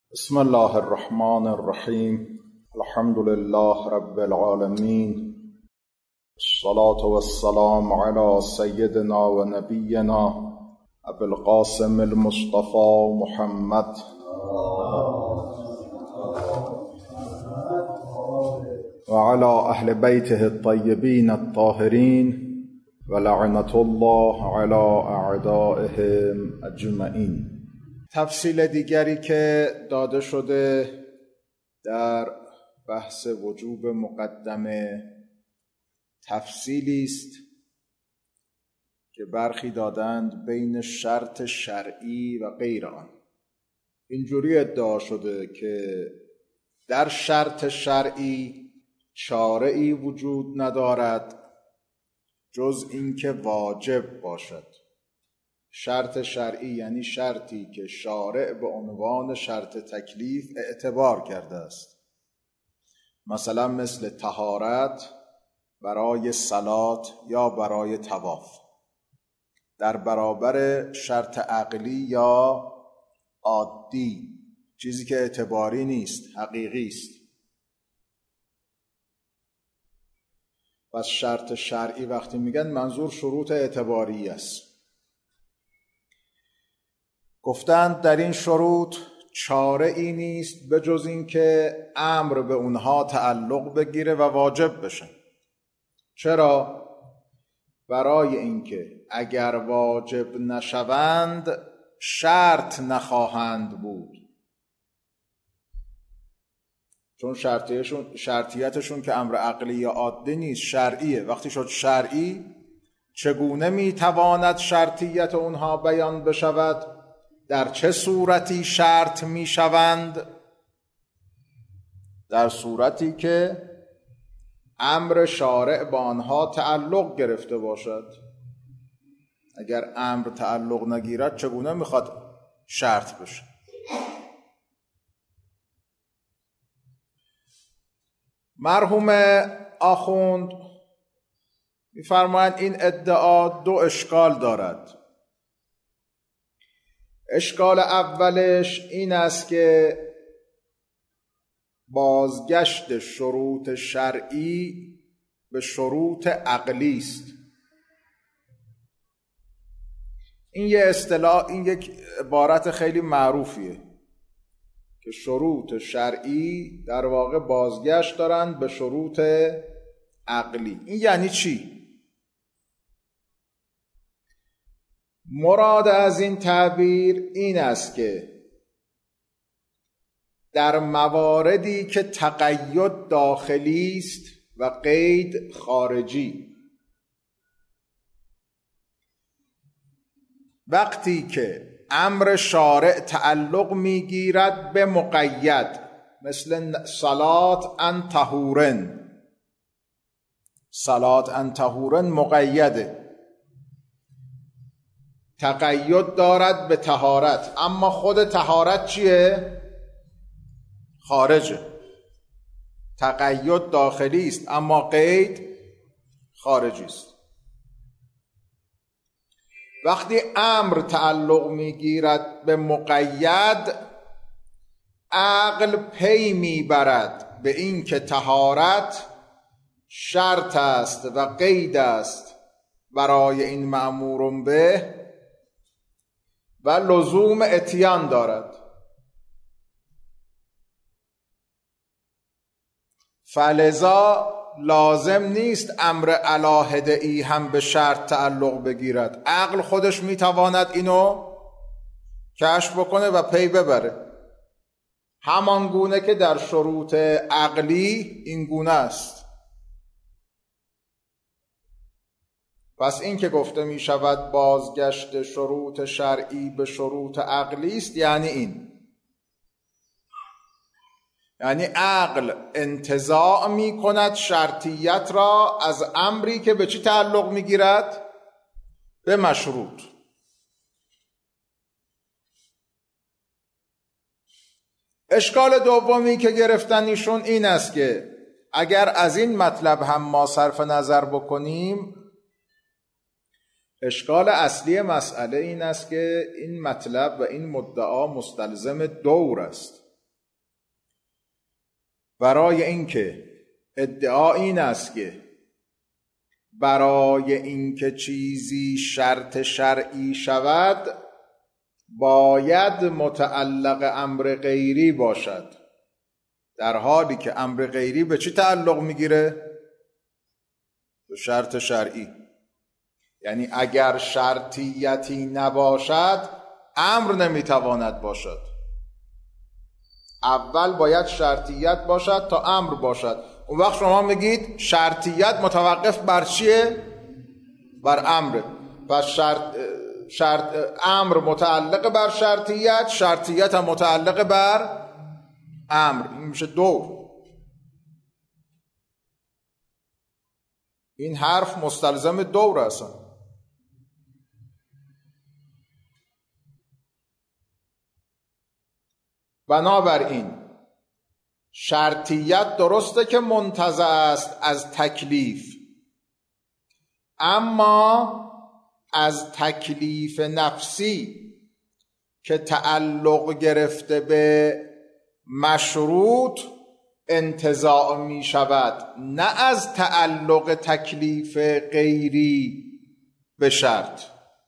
بسم الله الرحمن الرحیم. الحمد لله رب العالمین، الصلاة والسلام على سیدنا و نبینا ابی القاسم المصطفى محمد و على اهل بیته الطیبین الطاهرین و لعنة الله على اعدائهم اجمعین. تفصیل دیگری که داده شده در بحث وجوب مقدمه تفصیلی است که برخی دادند بین شرط شرعی و غیر آن. اینجوری ادعا شده که در شرط شرعی چاره‌ای وجود ندارد جز اینکه واجب باشد. شرط شرعی یعنی شرطی که شارع به عنوان شرط تکلیف اعتبار کرده است، مثلا مثل طهارت برای صلات یا برای طواف، در برابر شرط عقلی یا عادی، چیزی که اعتباری نیست، حقیقی است. پس شرط شرعی وقتی میگن منظور شروط اعتباری است. گفتند در این شروط چاره ای نیست به جز این که امر به اونها تعلق بگیره و واجب بشن. چرا؟ برای اینکه اگر واجب نشوند شرط نخواهند بود، چون شرطیتشون که امر عقلی یا عادی نیست، شرعیه. وقتی شد شرعی چگونه میتواند شرطیت اونها بیان بشود؟ در چه صورتی شرط می شوند؟ در صورتی که امر شارع با آنها تعلق گرفته باشد. اگر امر تعلق نگیرد چگونه میخواد شرط بشه؟ مرحوم آخوند می‌فرمایند این ادعا دو اشکال دارد. اشکال اولش این است که بازگشت شروط شرعی به شروط عقلی است. این یه اصطلاح، این یک عبارت خیلی معروفیه که شروط شرعی در واقع بازگشت دارند به شروط عقلی. این یعنی چی؟ مراد از این تعبیر این است که در مواردی که تقید داخلی است و قید خارجی، وقتی که امر شارع تعلق میگیرد به مقید، مثل صلات ان طهورن، صلات ان طهورن مقیده، تقید دارد به طهارت، اما خود طهارت چیه؟ خارجه. تقید داخلی است اما قید خارجی است. وقتی امر تعلق میگیرد به مقید، عقل پی میبرد به این که طهارت شرط است و قید است برای این مأمور به و لزوم اتیان دارد. فلذا لازم نیست امر علاهده ای هم به شرط تعلق بگیرد. عقل خودش میتواند اینو کشف بکنه و پی ببره، همان گونه که در شروط عقلی این گونه است. پس این که گفته می شود بازگشت شروط شرعی به شروط عقلی است، یعنی این، یعنی عقل انتزاع می کند شرطیت را از امری که به چی تعلق می گیرد؟ به مشروط. اشکال دومی که گرفتن ایشون این است که اگر از این مطلب هم ما صرف نظر بکنیم، اشکال اصلی مسئله این است که این مطلب و این مدعا مستلزم دور است. برای اینکه ادعا این است که برای اینکه چیزی شرط شرعی شود باید متعلق امر غیری باشد، در حالی که امر غیری به چی تعلق میگیره؟ به شرط شرعی. یعنی اگر شرطیتی نباشد امر نمیتواند باشد. اول باید شرطیت باشد تا امر باشد. اون وقت شما میگید شرطیت متوقف بر چیه؟ بر امر. پس امر متعلق بر شرطیت، شرطیت هم متعلق بر امر. این میشه دور. این حرف مستلزم دور اصلا. بنابراین شرطیت درسته که منتزع است از تکلیف، اما از تکلیف نفسی که تعلق گرفته به مشروط انتزاع می شود، نه از تعلق تکلیف غیری به شرط.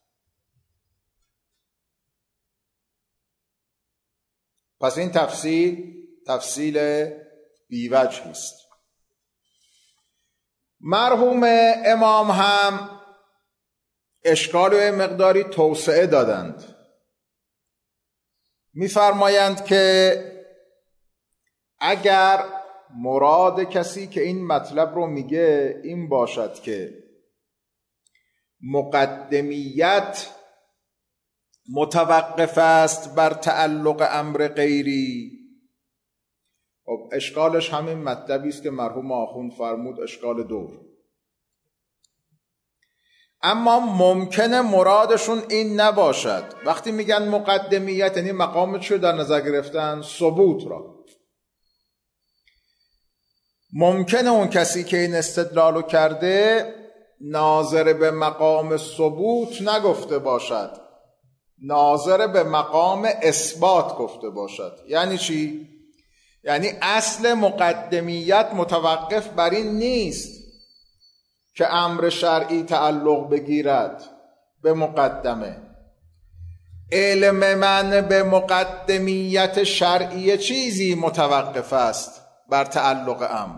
پس این تفصیل بیوجهی است. مرحوم امام هم اشکال و مقداری توسعه دادند. می‌فرمایند که اگر مراد کسی که این مطلب رو میگه این باشد که مقدمیت متوقف است بر تعلق امر غیری، خب اشکالش همین مطلبی است که مرحوم آخوند فرمود، اشکال دور. اما ممکنه مرادشون این نباشد. وقتی میگن مقدمیت یعنی مقام چه در نظر گرفتن؟ ثبوت را. ممکنه اون کسی که این استدلالو کرده ناظر به مقام ثبوت نگفته باشد، ناظر به مقام اثبات گفته باشد. یعنی چی؟ یعنی اصل مقدمیت متوقف بر این نیست که امر شرعی تعلق بگیرد به مقدمه. علم من به مقدمیت شرعی چیزی متوقف است بر تعلق امر.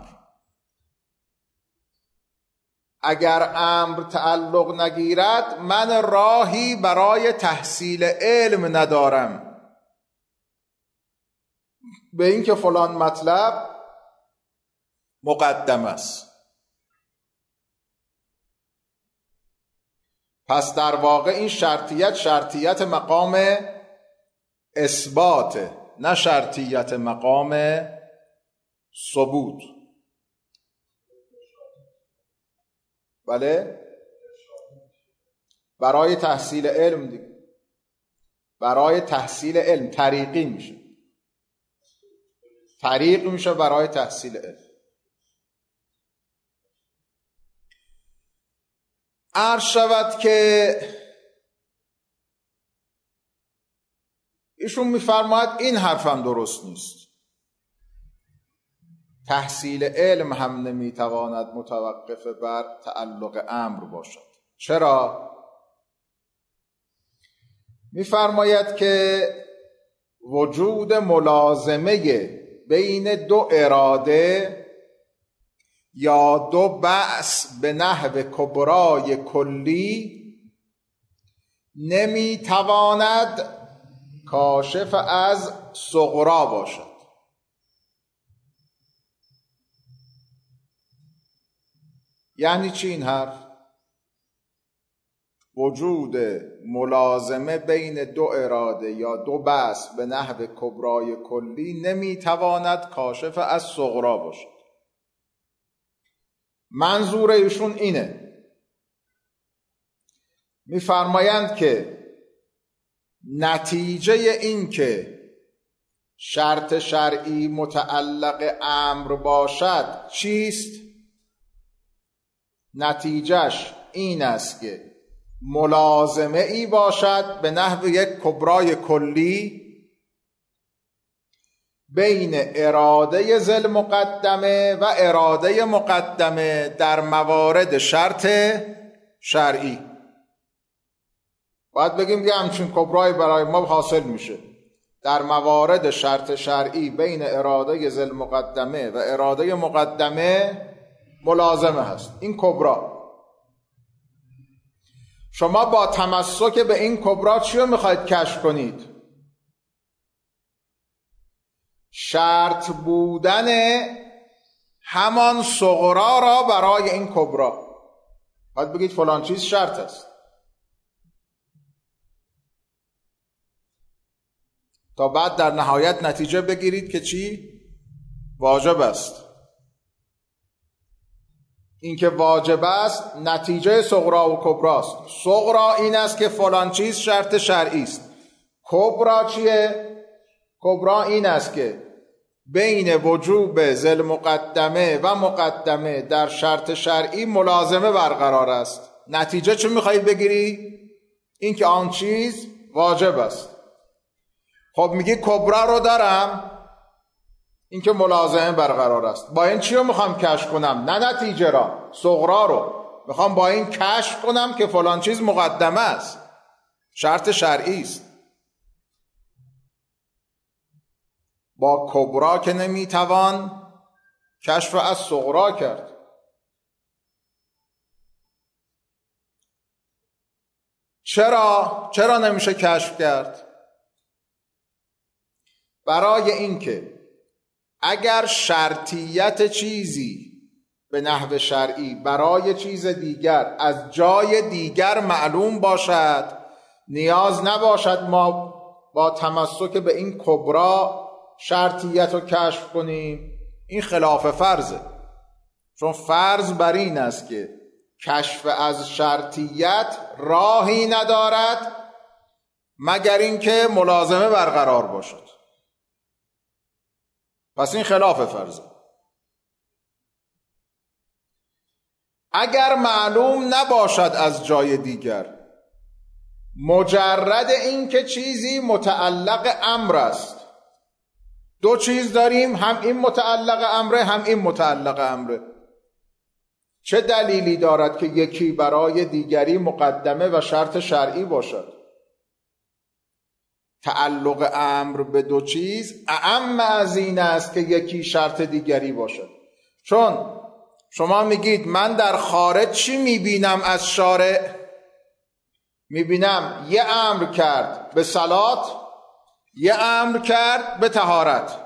اگر امر تعلق نگیرد من راهی برای تحصیل علم ندارم به این که فلان مطلب مقدم است. پس در واقع این شرطیت مقام اثبات، نه شرطیت مقام ثبوت. بله؟ برای تحصیل علم دیگه. برای تحصیل علم طریقی میشه. طریق میشه برای تحصیل علم. عرض شود که ایشون میفرماید این حرفم درست نیست. تحصیل علم هم نمیتواند متوقف بر تعلق امر باشد. چرا؟ میفرماید که وجود ملازمه بین دو اراده یا دو بعث به نحو کبرای کلی نمیتواند کاشف از صغرا باشد. یعنی چی این حرف؟ وجود ملازمه بین دو اراده یا دو بعث به نحو کبرای کلی نمیتواند کاشف از صغرا باشد. منظور ایشون اینه. میفرمایند که نتیجه این که شرط شرعی متعلق امر باشد چیست؟ نتیجهش این است که ملازمه ای باشد به نحو یک کبرای کلی بین اراده ذل مقدمه و اراده مقدمه در موارد شرط شرعی. باید بگیم که همچین کبرایی برای ما حاصل میشه در موارد شرط شرعی بین اراده ذل مقدمه و اراده مقدمه ملازمه هست. این کبرا. شما با تمسک به این کبرا چی رو میخواید کشف کنید؟ شرط بودن همان صغرا را برای این کبرا. باید بگید فلان چیز شرط است تا بعد در نهایت نتیجه بگیرید که چی؟ واجب است. این که واجب است نتیجه صغرا و کبراست. صغرا این است که فلان چیز شرط شرعی است. کبرا چیه؟ کبرا این است که بین وجوب ذل مقدمه و مقدمه در شرط شرعی ملازمه برقرار است. نتیجه چه میخواهید بگیری؟ این که آن چیز واجب است. خب میگی کبرا رو دارم، این که ملازمه برقرار است. با این چی رو میخوام کشف کنم؟ نه نتیجه را، صغرا رو میخوام با این کشف کنم که فلان چیز مقدمه است، شرط شرعی است. با کبرا که نمیتوان کشف از صغرا کرد. چرا نمیشه کشف کرد؟ برای اینکه اگر شرطیت چیزی به نحو شرعی برای چیز دیگر از جای دیگر معلوم باشد، نیاز نباشد ما با تمسک به این کبرا شرطیت رو کشف کنیم. این خلاف فرضه، چون فرض بر این است که کشف از شرطیت راهی ندارد مگر اینکه ملازمه برقرار باشد. پس این خلاف فرضه. اگر معلوم نباشد از جای دیگر، مجرد این که چیزی متعلق امر است، دو چیز داریم، هم این متعلق امره هم این متعلق امره، چه دلیلی دارد که یکی برای دیگری مقدمه و شرط شرعی باشد؟ تعلق امر به دو چیز اعم از این است که یکی شرط دیگری باشد. چون شما میگید من در خارج چی میبینم از شارع؟ میبینم یه امر کرد به صلات، یه امر کرد به طهارت.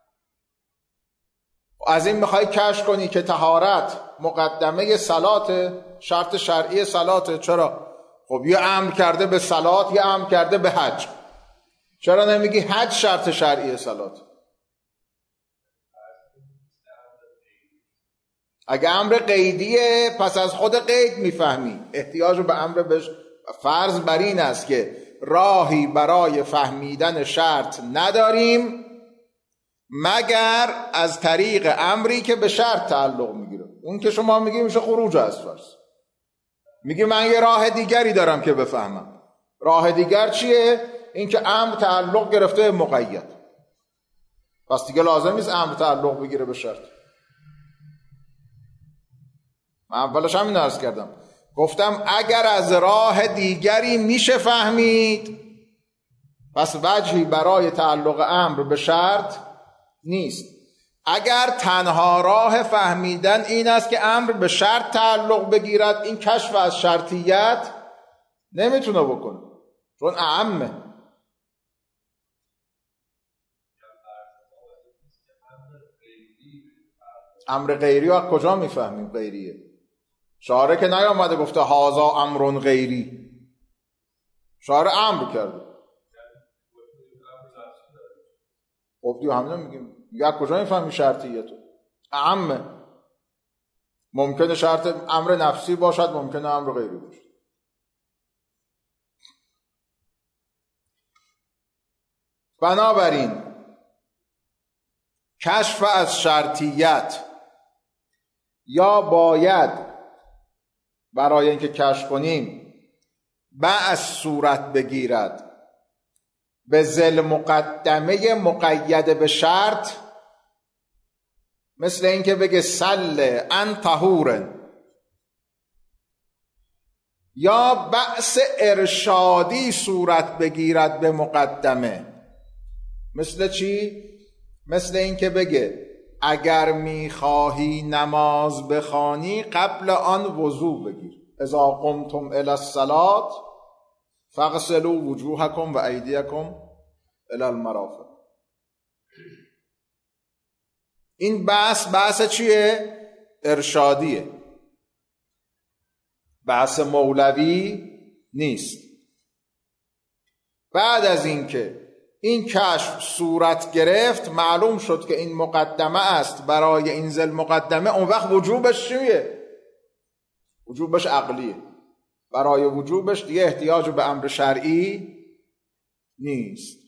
از این میخوای کشف کنی که طهارت مقدمه صلات، شرط شرعی صلات. چرا؟ خب یه امر کرده به صلات، یه امر کرده به حج. چرا نمیگی حج شرط شرعی صلات؟ اگه امر قیدیه پس از خود قید میفهمی احتیاج به امر بهش. فرض بر این است که راهی برای فهمیدن شرط نداریم مگر از طریق امری که به شرط تعلق میگیره. اون که شما میگی میشه خروج از فرض. میگی من یه راه دیگری دارم که بفهمم. راه دیگر چیه؟ این که امر تعلق گرفته مقید، پس دیگه لازم نیست امر تعلق بگیره به شرط. من اولش همین عرض کردم، گفتم اگر از راه دیگری میشه فهمید پس وجهی برای تعلق امر به شرط نیست. اگر تنها راه فهمیدن این است که امر به شرط تعلق بگیرد، این کشف از شرطیت نمیتونه بکنه چون اعمه. امر غیری رو از کجا میفهمیم غیریه؟ شارع که نیامده گفته هازا امرون غیری، شارع امر کرده. خب دیو همینو میگیم، از کجا میفهمی شرطیتو؟ اعمه. ممکنه شرط امر نفسی باشد، ممکنه امر غیری باشد. بنابراین کشف از شرطیت یا باید برای اینکه کشف کنیم بعض صورت بگیرد به ذل مقدمه مقید به شرط، مثل اینکه بگه سل ان طهور، یا بحث ارشادی صورت بگیرد به مقدمه. مثل چی؟ مثل اینکه بگه اگر میخواهی نماز بخوانی قبل آن وضو بگیر. اذا قمتم الی الصلاة فاغسلوا وجوهکم و ایدیکم الی المرافق. این بحث چیه؟ ارشادیه، بحث مولوی نیست. بعد از اینکه این کشف صورت گرفت، معلوم شد که این مقدمه است برای این ذل مقدمه، اون وقت وجوبش چیه؟ وجوبش عقلیه. برای وجوبش دیگه احتیاج به امر شرعی نیست.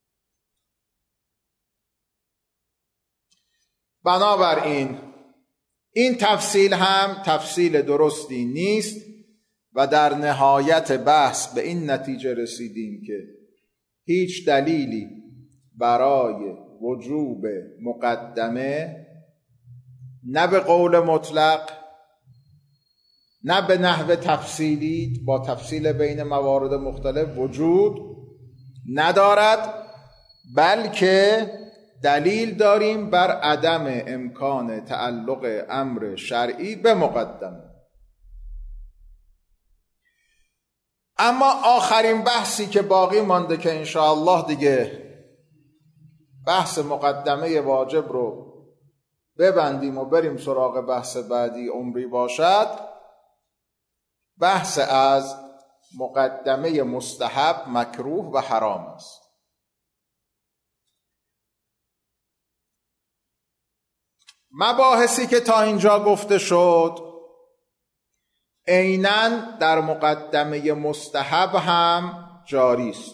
بنابراین این تفصیل هم تفصیل درستی نیست و در نهایت بحث به این نتیجه رسیدیم که هیچ دلیلی برای وجوب مقدمه نه به قول مطلق نه به نحو تفصیلی با تفصیل بین موارد مختلف وجود ندارد، بلکه دلیل داریم بر عدم امکان تعلق امر شرعی به مقدمه. اما آخرین بحثی که باقی مانده که انشاءالله دیگه بحث مقدمه واجب رو ببندیم و بریم سراغ بحث بعدی عمری باشد، بحث از مقدمه مستحب، مکروه و حرام است. مباحثی که تا اینجا گفته شد عیناً در مقدمه مستحب هم جاری است.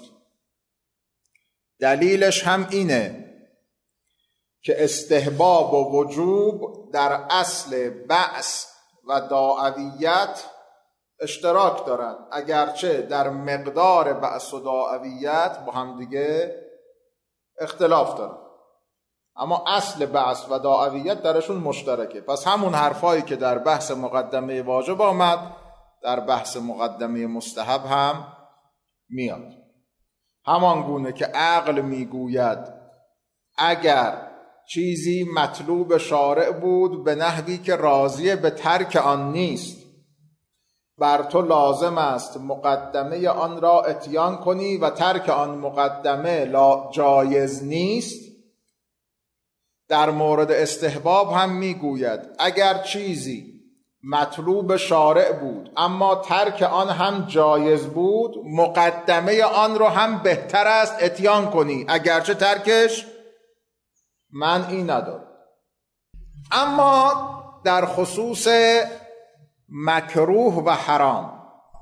دلیلش هم اینه که استحباب و وجوب در اصل بعث و داعویت اشتراک دارند، اگرچه در مقدار بعث و داعویت با هم دیگه اختلاف دارند، اما اصل بعث و داعویت درشون مشترکه. پس همون حرفایی که در بحث مقدمه واجب آمد در بحث مقدمه مستحب هم میاد. همان گونه که عقل میگوید اگر چیزی مطلوب شارع بود به نحوی که راضی به ترک آن نیست، بر تو لازم است مقدمه آن را اتیان کنی و ترک آن مقدمه جایز نیست. در مورد استحباب هم میگوید اگر چیزی مطلوب شارع بود اما ترک آن هم جایز بود، مقدمه آن را هم بهتر است اتیان کنی، اگرچه ترکش منعی ندارد. اما در خصوص مکروه و حرام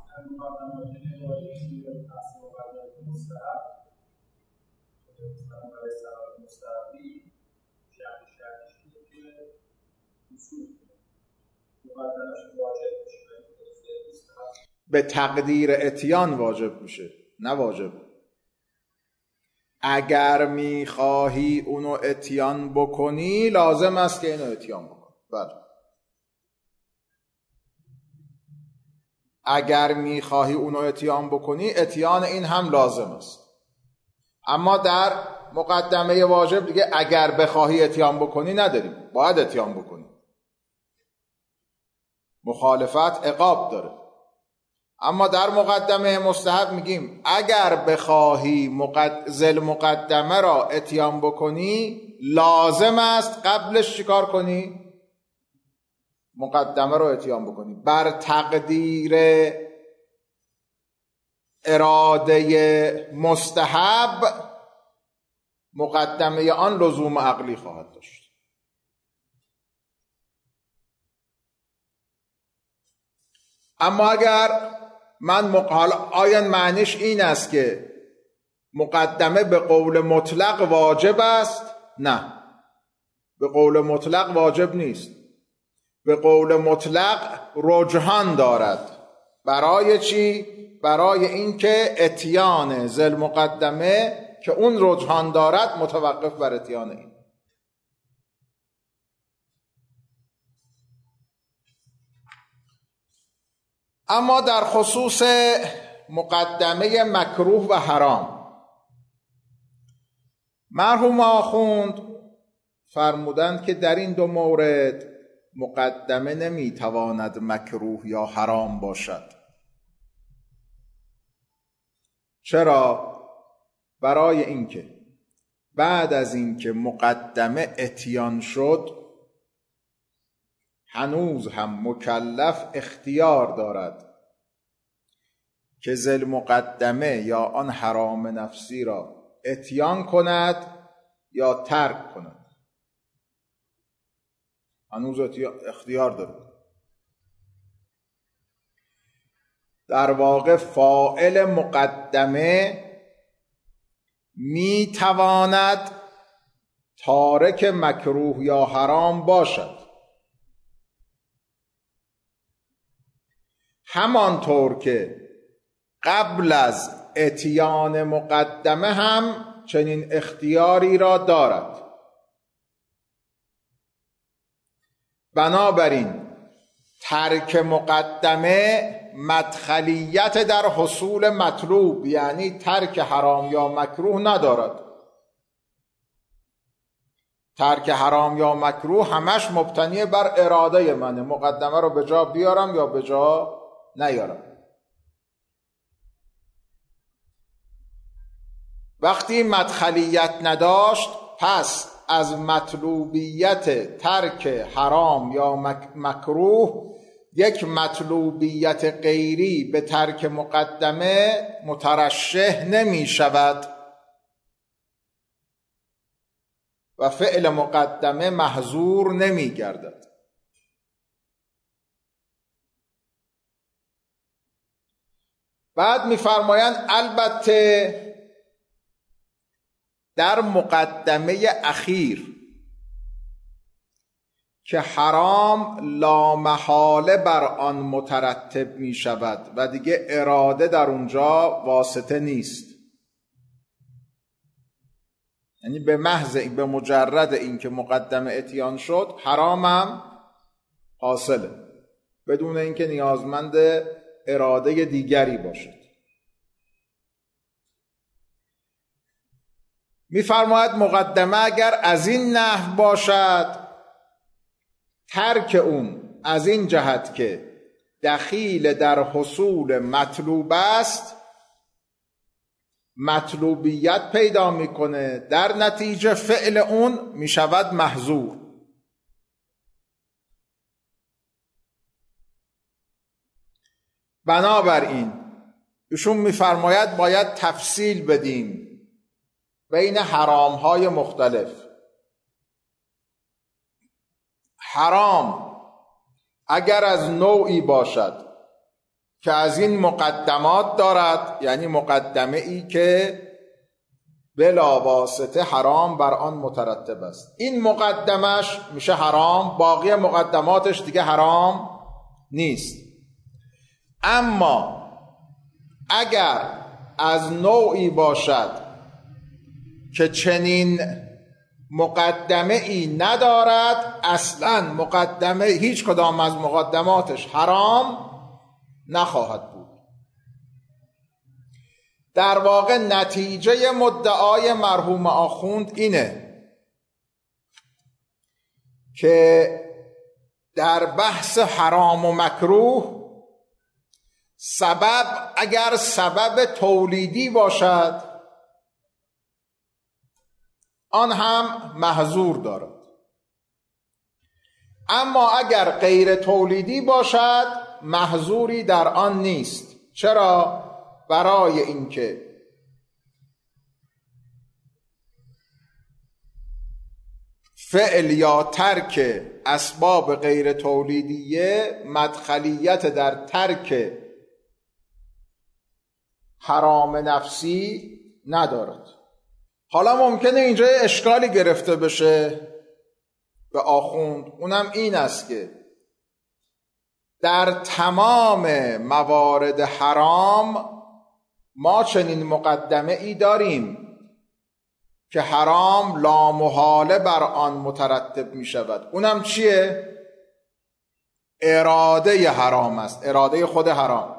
به تقدیر اتیان واجب میشه، نه واجب. اگر میخواهی اونو اتیان بکنی لازم است که اینو اتیان بکنی. بله، اگر میخواهی اونو اتیان بکنی اتیان این هم لازم است. اما در مقدمه واجب دیگه اگر بخواهی اتیان بکنی نداریم، باید اتیان بکنی. مخالفت عقاب داره. اما در مقدمه مستحب میگیم اگر بخواهی ذل مقدمه را اتیان بکنی لازم است قبلش چیکار کنی؟ مقدمه را اتیان بکنی. بر تقدیر اراده مستحب مقدمه آن لزوم عقلی خواهد داشت. اما اگر آیا معنیش این است که مقدمه به قول مطلق واجب است؟ نه، به قول مطلق واجب نیست. به قول مطلق رجحان دارد. برای چی؟ برای اینکه اتیان ذل مقدمه که اون رجحان دارد متوقف بر اتیان این. اما در خصوص مقدمه مکروه و حرام، مرحوم آخوند فرمودند که در این دو مورد مقدمه نمیتواند مکروه یا حرام باشد. چرا؟ برای اینکه بعد از اینکه مقدمه اتیان شد هنوز هم مکلف اختیار دارد که ذی مقدمه یا آن حرام نفسی را اتیان کند یا ترک کند. هنوز اختیار دارد. در واقع فاعل مقدمه می تواند تارک مکروه یا حرام باشد، همانطور که قبل از اتیان مقدمه هم چنین اختیاری را دارد. بنابراین ترک مقدمه مدخلیت در حصول مطلوب، یعنی ترک حرام یا مکروه ندارد. ترک حرام یا مکروه همش مبتنی بر اراده منه، مقدمه رو به جا بیارم یا به جا نیارم. وقتی مدخلیت نداشت، پس از مطلوبیت ترک حرام یا مکروه یک مطلوبیت غیری به ترک مقدمه مترشح نمی شود و فعل مقدمه محظور نمی گردد. بعد می فرمایند البته در مقدمه اخیر که حرام لامحاله بر آن مترتب می شود و دیگه اراده در اونجا واسطه نیست، یعنی به محض به مجرد این که مقدمه اتیان شد حرامم حاصله بدون اینکه نیازمند اراده دیگری باشد. می‌فرماید مقدمه اگر از این نحو باشد، ترک اون از این جهت که دخیل در حصول مطلوب است مطلوبیت پیدا میکنه، در نتیجه فعل اون میشود محظور. بنابراین ایشون میفرماید باید تفصیل بدیم بین حرامهای مختلف. حرام اگر از نوعی باشد که از این مقدمات دارد، یعنی مقدمه ای که بلا واسطه حرام بر آن مترتب است، این مقدمش میشه حرام، باقی مقدماتش دیگه حرام نیست. اما اگر از نوعی باشد که چنین مقدمه ای ندارد، اصلا مقدمه هیچ کدام از مقدماتش حرام نخواهد بود. در واقع نتیجه مدعای مرحوم آخوند اینه که در بحث حرام و مکروه سبب اگر سبب تولیدی باشد آن هم محظور دارد، اما اگر غیر تولیدی باشد محظوری در آن نیست. چرا؟ برای اینکه فعل یا ترک اسباب غیر تولیدیه مدخلیت در ترک حرام نفسی ندارد. حالا ممکنه اینجا اشکالی گرفته بشه به آخوند، اونم این است که در تمام موارد حرام ما چنین مقدمه ای داریم که حرام لامحاله بر آن مترتب می شود. اونم چیه؟ اراده حرام است، اراده خود حرام.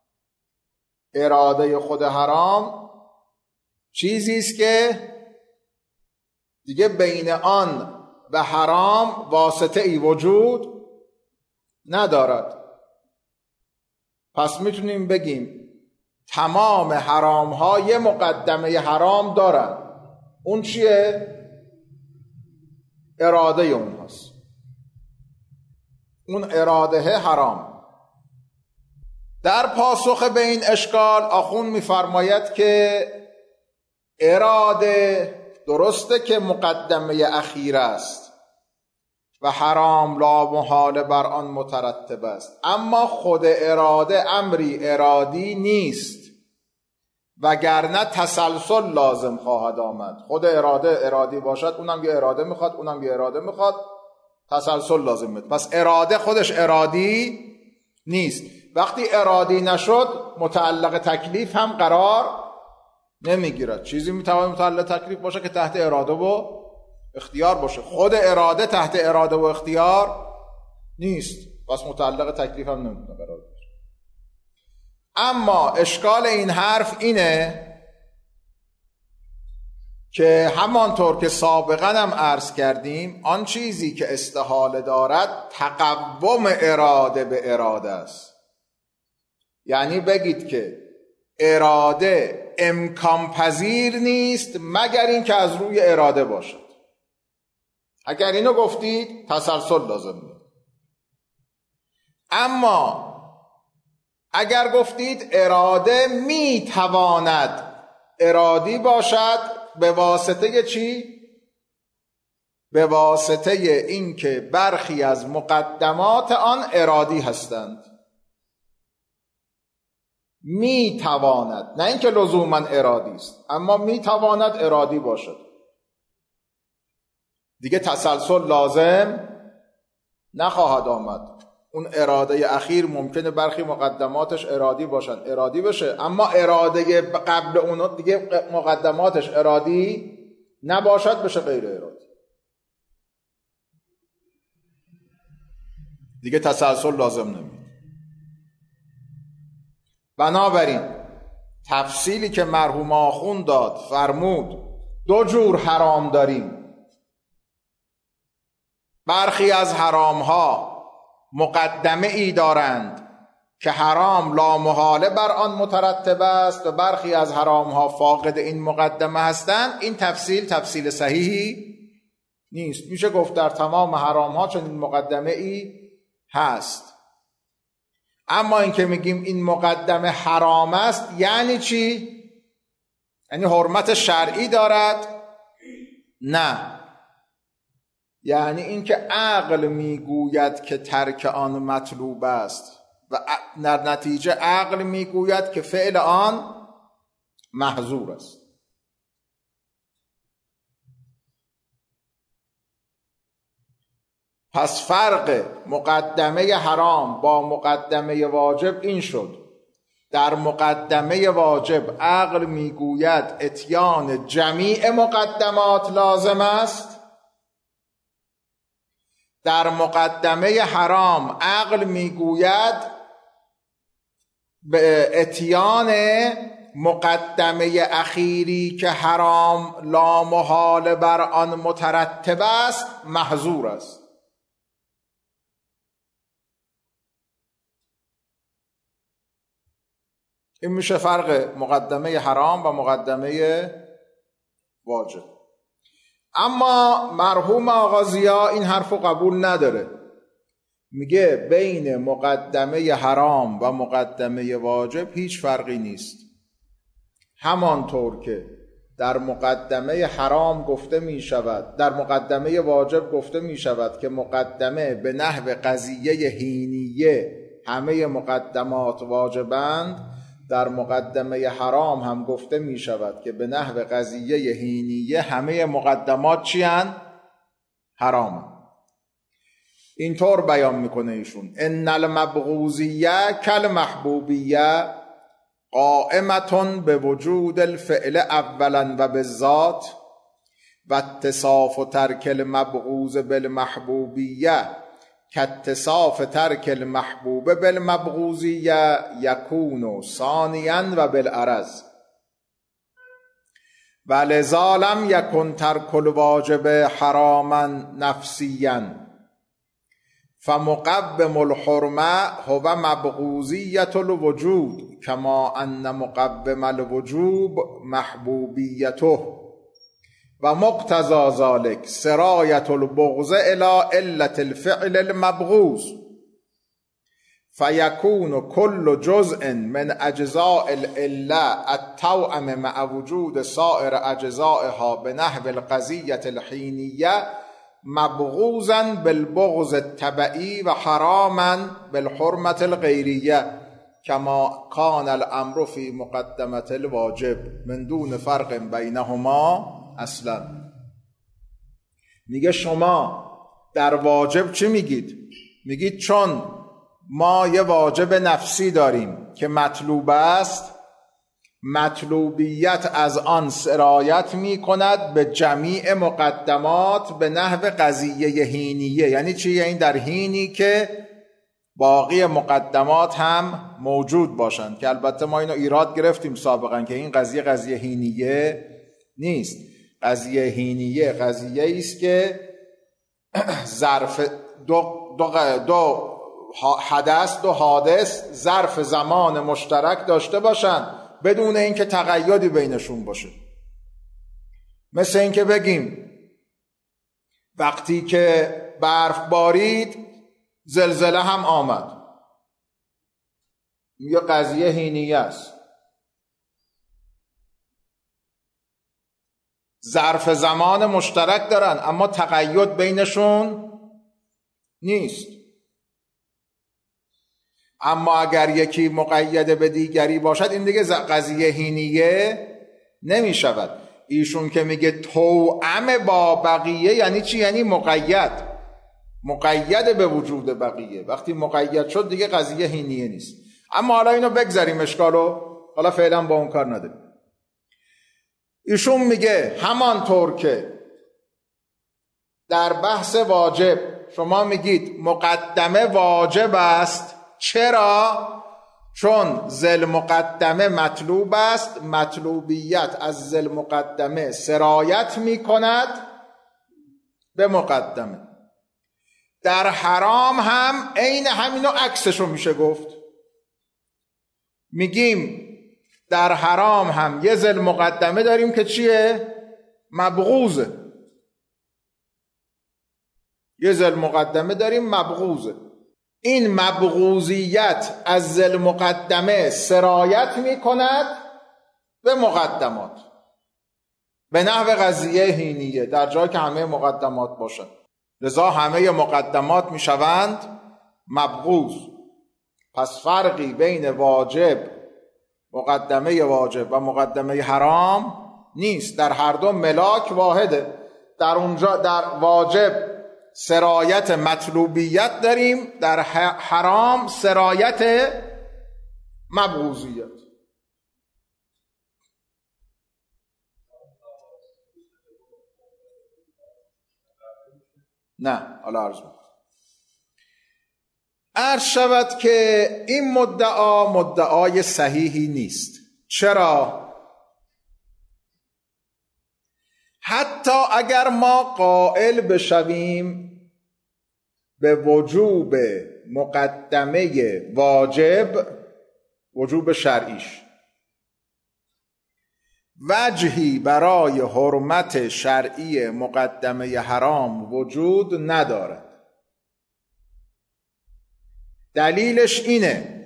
اراده خود حرام چیزی است که دیگه بین آن و حرام واسطه ای وجود ندارد. پس میتونیم بگیم تمام حرام ها یه مقدمه حرام دارن. اون چیه؟ اراده اون هست. اون اراده حرام. در پاسخ به این اشکال آخوند میفرماید که اراده درسته که مقدمه اخیر است و حرام لا محاله بر آن مترتب است، اما خود اراده امری ارادی نیست، وگرنه تسلسل لازم خواهد آمد. خود اراده ارادی باشد، اونم یه اراده میخواد، اونم یه اراده میخواد، تسلسل لازم میاد. پس اراده خودش ارادی نیست. وقتی ارادی نشد متعلق تکلیف هم قرار نمیگیرد. چیزی میتواند متعلق تکلیف باشه که تحت اراده و اختیار باشه. خود اراده تحت اراده و اختیار نیست، پس متعلق تکلیف هم نمیتونه قرار بگیره. اما اشکال این حرف اینه که همانطور که سابقا هم عرض کردیم، آن چیزی که استحاله دارد تقوم اراده به اراده است. یعنی بگید که اراده امکان پذیر نیست مگر این که از روی اراده باشد. اگر اینو گفتید تسلسل لازم میاد. اما اگر گفتید اراده میتواند ارادی باشد، به واسطه چی؟ به واسطه این که برخی از مقدمات آن ارادی هستند. میتواند، نه اینکه لزوما ارادی است، اما میتواند ارادی باشد. دیگه تسلسل لازم نخواهد آمد. اون اراده اخیر ممکنه برخی مقدماتش ارادی باشن، ارادی بشه، اما اراده قبل اون دیگه مقدماتش ارادی نباشد، بشه غیر ارادی. دیگه تسلسل لازم نمید. بنابراین تفصیلی که مرحوم آخوند داد، فرمود دو جور حرام داریم. برخی از حرام ها مقدمه ای دارند که حرام لا محاله بر آن مترتب است و برخی از حرام ها فاقد این مقدمه هستند. این تفصیل صحیحی نیست. میشه گفت در تمام حرام ها چنین مقدمه ای هست. اما این که میگیم این مقدمه حرام است یعنی چی؟ یعنی حرمت شرعی دارد؟ نه، یعنی این که عقل میگوید که ترک آن مطلوب است و در نتیجه عقل میگوید که فعل آن محظور است. پس فرق مقدمه حرام با مقدمه واجب این شد: در مقدمه واجب عقل میگوید اتیان جمیع مقدمات لازم است، در مقدمه حرام عقل میگوید به اتیان مقدمه اخیری که حرام لا محاله بر آن مترتب است محظور است. این میشه فرق مقدمه حرام و مقدمه واجب. اما مرحوم آقا ضیا این حرفو قبول نداره. میگه بین مقدمه حرام و مقدمه واجب هیچ فرقی نیست. همانطور که در مقدمه حرام گفته می شود، در مقدمه واجب گفته می شود که مقدمه به نحو قضیه هینیه همه مقدمات واجبند، در مقدمه حرام هم گفته می شود که به نحو قضیه هینیه همه مقدمات چی هن؟ حرام. اینطور بیان میکنه ایشون: ان المبغوزیه کالمحبوبیه قائمتون به وجود الفعل اولا و بالذات و اتصاف و ترک المبغوض بالمحبوبیه کاتصاف ترک المحبوب بالمبغوضیه یکون ثانیا و بالعرض ولذا لم یکن ترک الواجب حراما نفسیا فمقوم الحرمه هو مبغوضیة الوجود کما ان مقوم الوجوب محبوبیته و مقتضى ذلك سرایة البغض الى علة الفعل المبغوض فیکون کل جزء من اجزاء العله التوأم مع وجود سائر اجزائها بنحو القضیة الحینیه مبغوضا بالبغض التبعی و حراما بالحرمة الغیریه کما کان الامر فی مقدمة الواجب من دون فرق بینهما اصلا. میگه شما در واجب چی میگید؟ میگید چون ما یه واجب نفسی داریم که مطلوب است، مطلوبیت از آن سرایت می کند به جمیع مقدمات به نحو قضیه حینیه. یعنی چی؟ یعنی در حینی که باقی مقدمات هم موجود باشند، که البته ما اینو ایراد گرفتیم سابقا که این قضیه حینیه نیست. قضیه حینیه قضیه است که ظرف دو حدث، دو حادث ظرف زمان مشترک داشته باشند بدون اینکه تقیدی بینشون باشه. مثل اینکه بگیم وقتی که برف بارید زلزله هم آمد، یه قضیه حینیه است. ظرف زمان مشترک دارن اما تقید بینشون نیست. اما اگر یکی مقید به دیگری باشد این دیگه قضیه حینیه نمی شود. ایشون که میگه توأم با بقیه یعنی چی؟ یعنی مقید به وجود بقیه. وقتی مقید شد دیگه قضیه حینیه نیست. اما حالا اینو بگذاریم اشکالو، حالا فعلا با اون کار نداریم. ایشون میگه همانطور که در بحث واجب شما میگید مقدمه واجب است. چرا؟ چون ذل مقدمه مطلوب است، مطلوبیت از ذل مقدمه سرایت میکند به مقدمه. در حرام هم عین همینو عکسشو میشه گفت. میگیم در حرام هم یه ذل مقدمه داریم که چیه؟ مبغوضه. یه ذل مقدمه داریم مبغوضه. این مبغوضیت از ذل مقدمه سرایت می کند به مقدمات به نحو قضیه حینیه، در جایی که همه مقدمات باشند. لذا همه مقدمات می شوند مبغوض. پس فرقی بین واجب، مقدمه واجب و مقدمه حرام نیست. در هر دو ملاک واحده. در اونجا در واجب سرایت مطلوبیت داریم، در حرام سرایت مبغوضیت. نه حالا عرض شود که این مدعای صحیحی نیست. چرا؟ حتی اگر ما قائل بشویم به وجوب مقدمه واجب، وجوب شرعیش، وجهی برای حرمت شرعی مقدمه حرام وجود ندارد. دلیلش اینه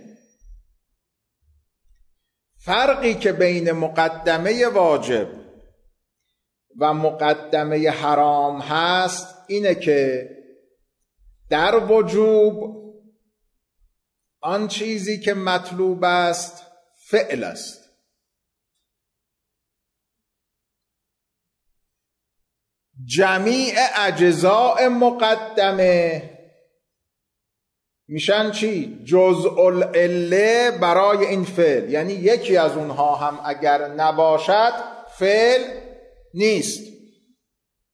فرقی که بین مقدمه واجب و مقدمه حرام هست اینه که در وجوب آن چیزی که مطلوب است فعل است. جمیع اجزاء مقدمه میشن چی؟ جزء العله برای این فعل. یعنی یکی از اونها هم اگر نباشد فعل نیست.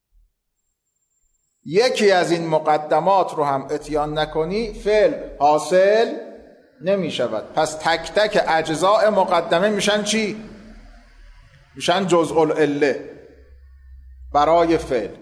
یکی از این مقدمات رو هم اتیان نکنی فعل حاصل نمی شود. پس تک تک اجزاء مقدمه میشن چی؟ میشن جزء العله برای فعل.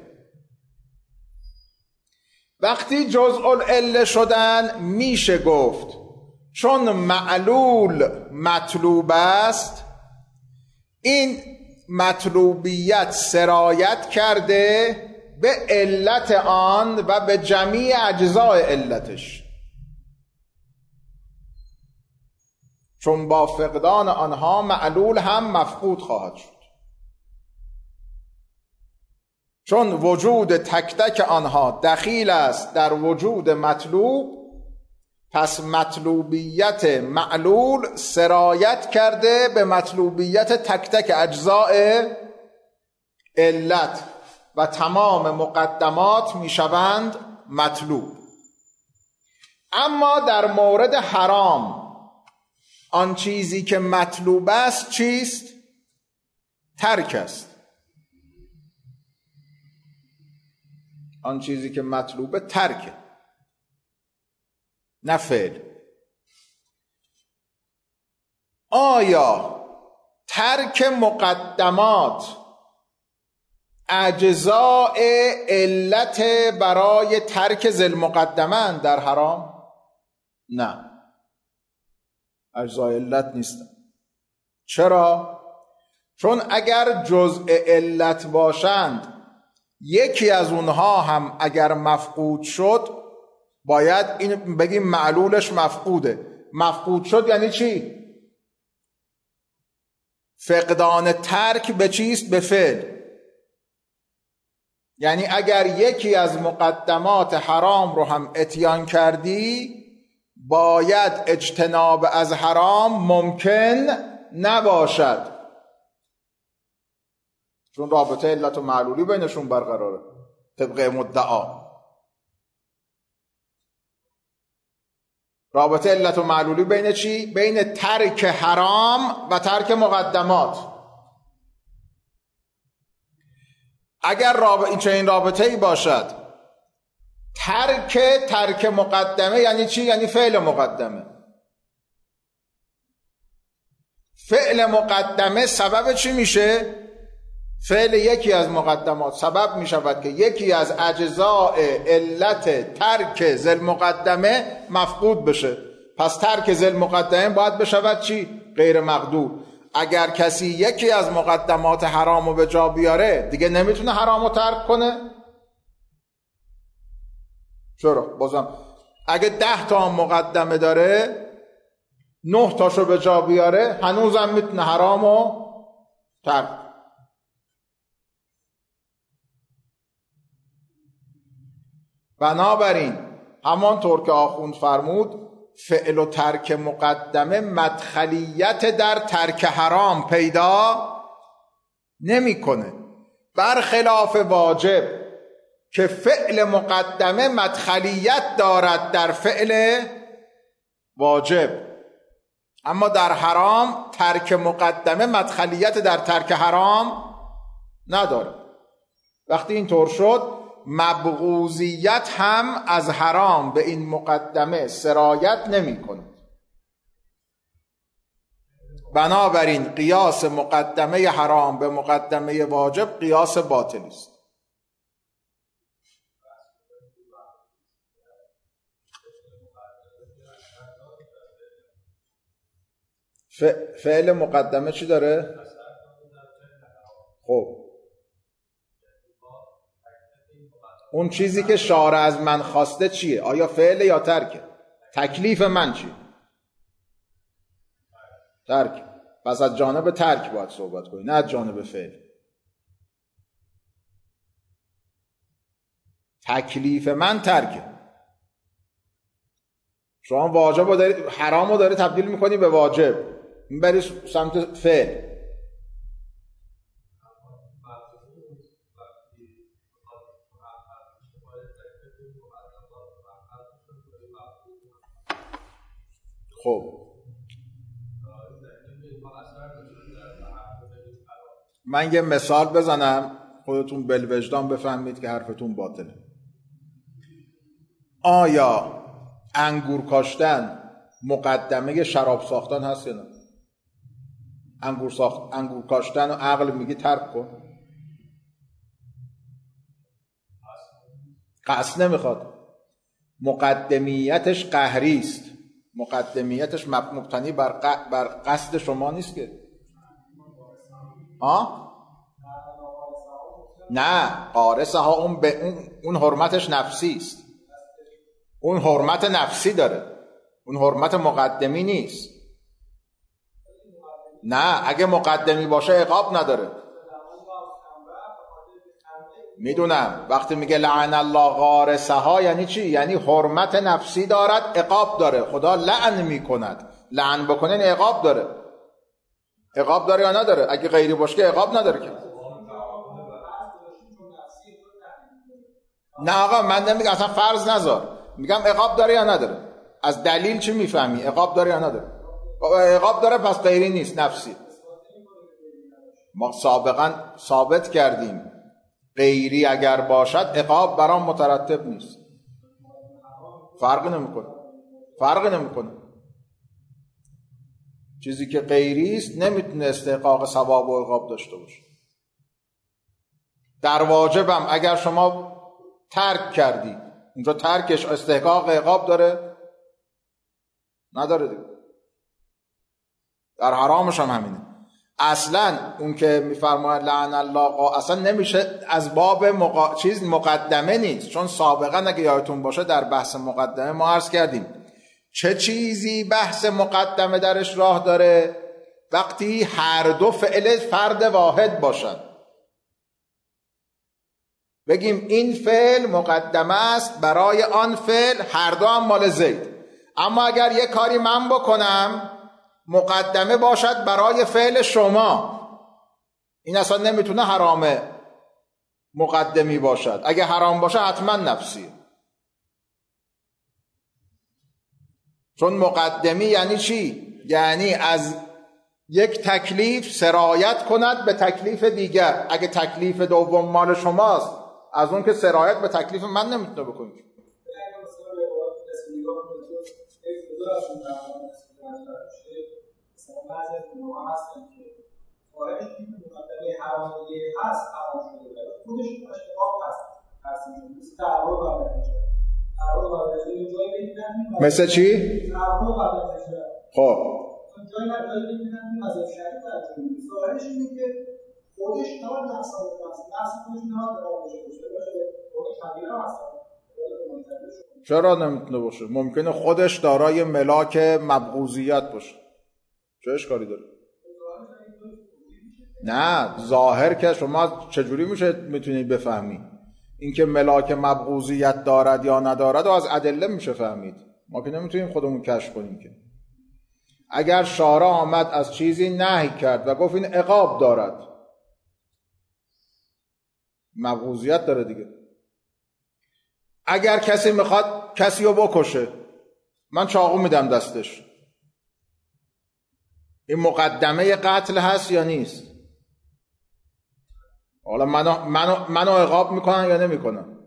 وقتی جزء العله شدن میشه گفت چون معلول مطلوب است، این مطلوبیت سرایت کرده به علت آن و به جمیع اجزای علتش، چون با فقدان آنها معلول هم مفقود خواهد شد. چون وجود تک تک آنها دخیل است در وجود مطلوب، پس مطلوبیت معلول سرایت کرده به مطلوبیت تک تک اجزاء علت و تمام مقدمات میشوند مطلوب. اما در مورد حرام آن چیزی که مطلوب است چیست؟ ترک است. آن چیزی که مطلوبه ترکه، نه فعل. آیا ترک مقدمات اجزاء علت برای ترک ذی المقدمه در حرام؟ نه، اجزاء علت نیستن. چرا؟ چون اگر جزء علت باشند یکی از اونها هم اگر مفقود شد باید این بگیم معلولش مفقوده. مفقود شد یعنی چی؟ فقدان ترک به چیست؟ به فعل. یعنی اگر یکی از مقدمات حرام رو هم اتیان کردی باید اجتناب از حرام ممکن نباشد، چون رابطه علت و معلولی بینشون برقراره طبق مدعا. رابطه علت و معلولی بین چی؟ بین ترک حرام و ترک مقدمات. اگر این رابطه ای باشد، ترک مقدمه یعنی چی؟ یعنی فعل مقدمه. فعل مقدمه سبب چی میشه؟ فعل یکی از مقدمات سبب می شود که یکی از اجزاء علت ترک ذی المقدمه مفقود بشه. پس ترک ذی المقدمه باید بشود چی؟ غیر مقدور. اگر کسی یکی از مقدمات حرام رو به جا بیاره دیگه نمیتونه حرام رو ترک کنه؟ چرا؟ بازم اگه 10 تا مقدمه داره 9 تاشو به جا بیاره هنوزم میتونه حرام رو ترک. بنابراین همانطور که آخوند فرمود فعل و ترک مقدمه مدخلیت در ترک حرام پیدا نمیکنه، برخلاف واجب که فعل مقدمه مدخلیت دارد در فعل واجب، اما در حرام ترک مقدمه مدخلیت در ترک حرام نداره. وقتی اینطور شد مبغوضیت هم از حرام به این مقدمه سرایت نمی کند. بنابراین قیاس مقدمه حرام به مقدمه واجب قیاس باطل است. فعل مقدمه چی داره؟ خب اون چیزی که شارع از من خواسته چیه؟ آیا فعل یا ترکه؟ تکلیف من چیه؟ ترک. پس از جانب ترک باید صحبت کنی، نه از جانب فعل. تکلیف من ترکه. شما واجب رو داری، حرام رو داری تبدیل میکنی به واجب، میبری سمت فعل. خب من یه مثال بزنم خودتون بالوجدان بفهمید که حرفتون باطله. آیا انگور کاشتن مقدمه شراب ساختن هست یا نه؟ انگور کاشتن و عقل میگه ترک کن، قصد نمیخواد. مقدمیتش قهری است، مقدمیتش مبتنی بر قصد شما نیست که. نه، قارصه ها اون حرمتش نفسی است، اون حرمت نفسی داره، اون حرمت مقدمی نیست. نه، اگه مقدمی باشه عقاب نداره. میدونم وقتی میگه لعن الله غارسه ها یعنی چی؟ یعنی حرمت نفسی دارد، عقاب داره. خدا لعن میکند، لعن بکنه این عقاب داره. عقاب داره یا نداره؟ اگه غیری باشه که عقاب نداره که. نه آقا، من نمیگم، اصلا فرض نذار، میگم عقاب داره یا نداره. از دلیل چی میفهمی عقاب داره یا نداره؟ عقاب داره پس غیری نیست، نفسی. ما سابقا ثابت کردیم غیری اگر باشد عقاب برام مترتب نیست. فرق نمیکنه. چیزی که غیری است نمیتونه استحقاق ثواب و عقاب داشته باشه. در واجبم اگر شما ترک کردی، اونجا ترکش استحقاق عقاب داره؟ نداره دیگه. در حرامش هم همینه. اصلا اون که میفرماید لعن الله اصلا نمیشه از باب چیز مقدمه نیست، چون سابقا اگه یادتون باشه در بحث مقدمه ما عرض کردیم چه چیزی بحث مقدمه درش راه داره؟ وقتی هر دو فعل فرد واحد باشن. بگیم این فعل مقدمه است برای آن فعل، هر دو هم مال زید. اما اگر یک کاری من بکنم مقدمه باشد برای فعل شما، این اصلا نمیتونه حرام مقدمی باشد. اگه حرام باشه حتما نفسیه. چون مقدمی یعنی چی؟ یعنی از یک تکلیف سرایت کند به تکلیف دیگر. اگه تکلیف دوم مال شماست، از اون که سرایت به تکلیف من نمیتونه بکنید. بعضی از اونها هستن که خارج این مقدمه حرامه هست، حرام شده خودش اشتباه هست. مثل تعارض و نتیجه. تعارض و نتیجه جایی بگیرن. مثل چی؟ تعارض و نتیجه. خب جایی بگیرن از شریعت ترجمه میشه. ظاهرش اینه که خودش نباید نقص خودش نباید عقاب باشه. خود کبیره هست. چرا نمیتونه باشه؟ ممکنه خودش دارای ملاک مبغوضیت باشه. چه اشکالی داره؟ نه، ظاهر که شما چجوری میتونید بفهمی؟ اینکه ملاک مبغوضیت دارد یا ندارد و از ادله میشه فهمید. ما که نمیتونیم خودمون کشف کنیم که. اگر شارع آمد از چیزی نهی کرد و گفت این عقاب دارد، مبغوضیت داره دیگه. اگر کسی میخواد کسی رو بکشه، من چاقو میدم دستش، این مقدمه قتل هست یا نیست؟ حالا منو عقاب میکنن یا نمیکنن؟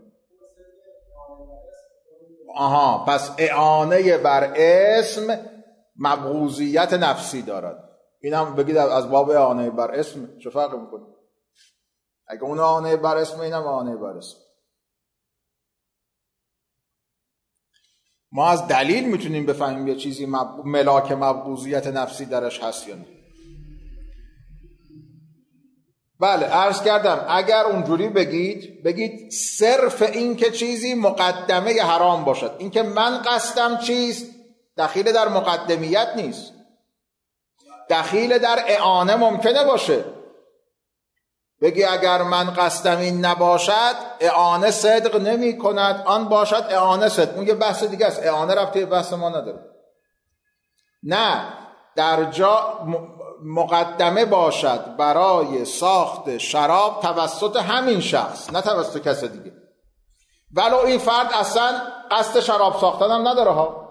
آها، پس اعانه بر اسم مبغوضیت نفسی دارد. اینم بگید از باب اعانه بر اسم چه فرق میکنه؟ اگه اون اعانه بر اسم، اینم اعانه بر اسم. ما از دلیل میتونیم بفهمیم یه چیزی ملاک مبغوضیت نفسی درش هست یا نه. بله، عرض کردم اگر اونجوری بگید صرف این که چیزی مقدمه حرام باشد، این که من قصدم چیست دخیل در مقدمیت نیست، دخیل در اعانه ممکنه باشه. بگی اگر من قصدم این نباشد اعانه صدق نمی کند، آن باشد اعانه صدق. اون یه بحث دیگه است، اعانه ربطی بحث ما نداره. نه، در جا مقدمه باشد برای ساخت شراب توسط همین شخص، نه توسط کس دیگه، ولو این فرد اصلا قصد شراب ساختن هم نداره ها.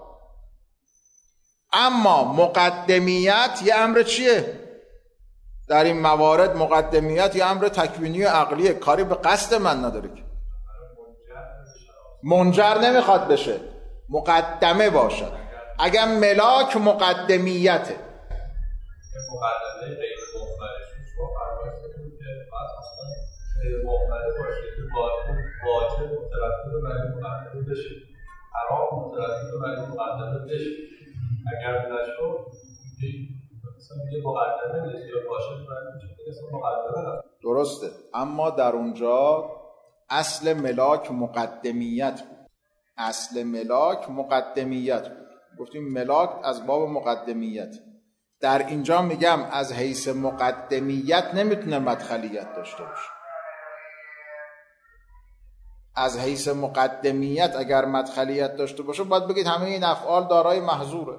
اما مقدمیت یه امر چیه؟ در این موارد مقدمیت یه امر تکوینی و عقلیه، کاری به قصد من نداره که. منجر نمیخواد بشه، مقدمه باشد. اگر ملاک مقدمیته، مقدمه غیر مقبله شما فرمایش کنید که باید اصلا غیر مقبله باشه که واجب مترتب بر مقدمه بشه، حرام مترتب بر مقدمه بشه. اگر نشد مثلا یه مقدمه نیست یا باشه برای مثلا مقدمه نست. درسته، اما در اونجا اصل ملاک مقدمیت بود. اصل ملاک مقدمیت بود. گفتیم ملاک از باب مقدمیت. در اینجا میگم از حیث مقدمیت نمیتونه مدخلیت داشته باشه. از حیث مقدمیت اگر مدخلیت داشته باشه باید بگید همه این افعال دارای محظوره.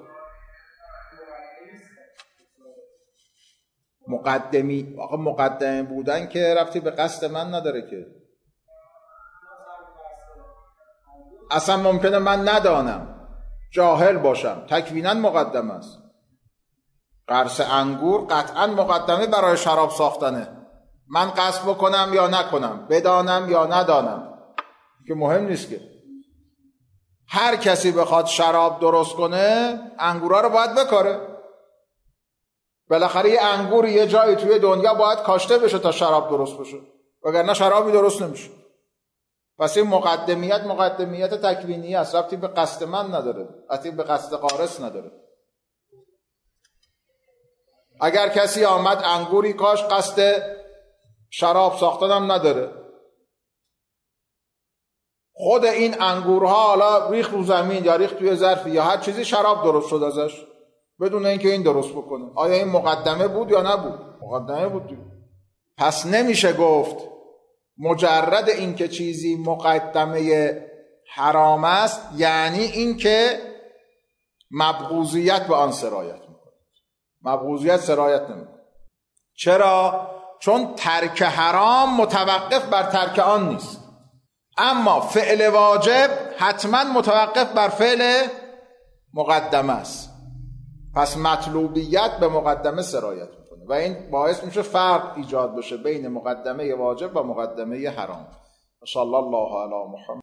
مقدمه بودن که رفتی به قصد من نداره که. اصلا ممکنه من ندانم، جاهل باشم، تکویناً مقدمه است. قرص انگور قطعاً مقدمه برای شراب ساختنه. من قصد بکنم یا نکنم، بدانم یا ندانم که مهم نیست که. هر کسی بخواد شراب درست کنه انگورا رو باید بکاره. بالاخره یه انگور یه جایی توی دنیا باید کاشته بشه تا شراب درست بشه، وگرنه شرابی درست نمیشه. پس این مقدمیت تکوینی است، ربطی به قصد من نداره، ربطی به قصد قارص نداره. اگر کسی آمد انگوری کاش، قصد شراب ساختنم نداره، خود این انگورها حالا ریخت رو زمین یا ریخت توی ظرفی یا هر چیزی، شراب درست شد ازش بدون اینکه این درست بکنه. آیا این مقدمه بود یا نبود؟ مقدمه بود. پس نمیشه گفت مجرد این که چیزی مقدمه حرام است یعنی این که مبغوضیت به آن سرایت میکنه. مبغوضیت سرایت نمیکنه. چرا؟ چون ترک حرام متوقف بر ترک آن نیست، اما فعل واجب حتما متوقف بر فعل مقدمه است. پس مطلوبیت به مقدمه سرایت میکنه و این باعث میشه فرق ایجاد بشه بین مقدمه واجب و مقدمه حرام. صلی الله علی محمد.